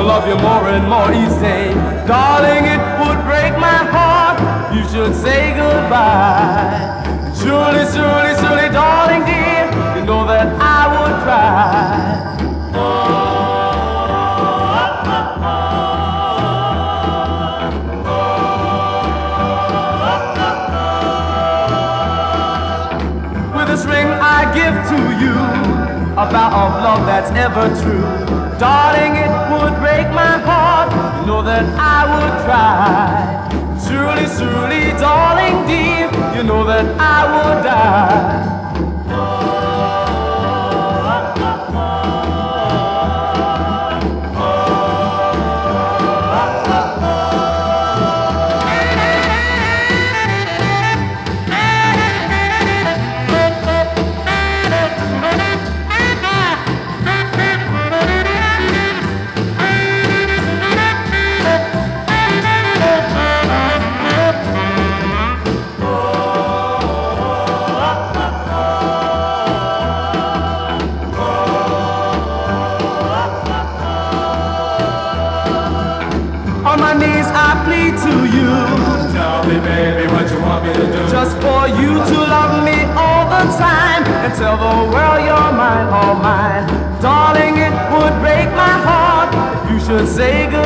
love you more and more each day. Darling, it would break my heart if you should say goodbye. Surely, surely, surely, darling dear, you know that I would try. With this ring I give to you, a vow of love that's ever true. Darling, it would break my heart, you know that I would try. Surely, surely, darling dear, you know that I would die. On my knees I plead to you. Tell me, baby, what you want me to do. Just for you to love me all the time and tell the world you're mine, all mine. Darling, it would break my heart if you should say goodbye.